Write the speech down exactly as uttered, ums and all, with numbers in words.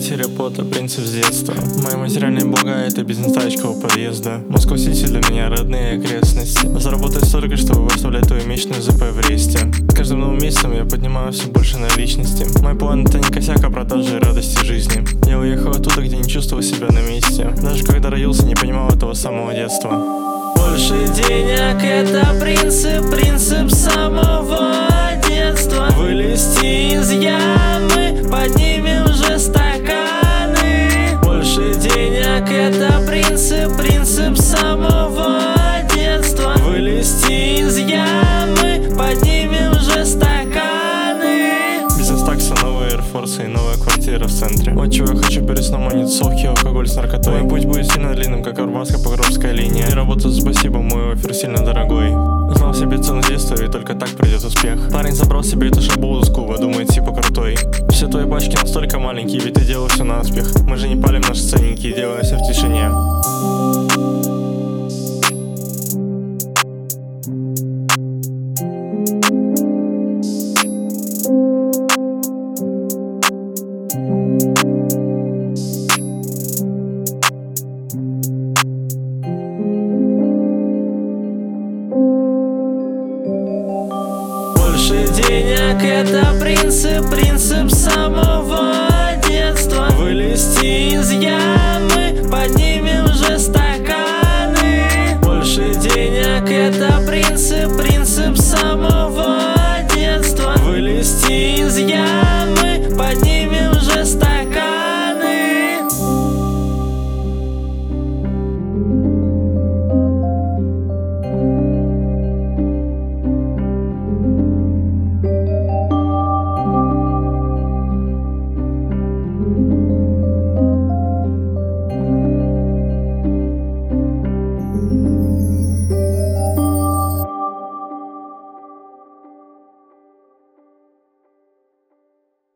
Потеря пота, принцип с детства. Мои материальные блага — это бизнес тачка у подъезда. Москва-Сити для меня родные окрестности. Заработать столько, чтобы выставлять твою месячную ЗП в ресте. С каждым новым месяцем я поднимаю все больше наличности. Мой план — это не косяк, а продажи и радости жизни. Я уехал оттуда, где не чувствовал себя на месте. Даже когда родился, не понимал этого с самого детства. Больше денег — это принцип, принцип самого детства. Вылезти из ямы, поднимем же стаканы. Больше денег — это принцип, принцип самого детства. Вылезти из ямы, поднимем же стаканы. Бизнес такса, новые Air Force и новая квартира в центре. Вот чего я хочу перед сном, а не тусовки, алкоголь с наркотой. Мой путь будет сильно длинным, как Арбатско-Покровская линия. И работа за спасибо, мой офер сильно дорогой. Знал себе цену детства, и только так придет успех. Парень забрал себе эту шабулу с Куба, думает типа крутой. Все твои пачки настолько маленькие, ведь ты делал все наспех. Мы же не палим наши ценники, делая все в тишине. Больше денег — это принцип, принцип самого детства. Вылезти из ямы, поднимем же стаканы. Больше денег — это принцип,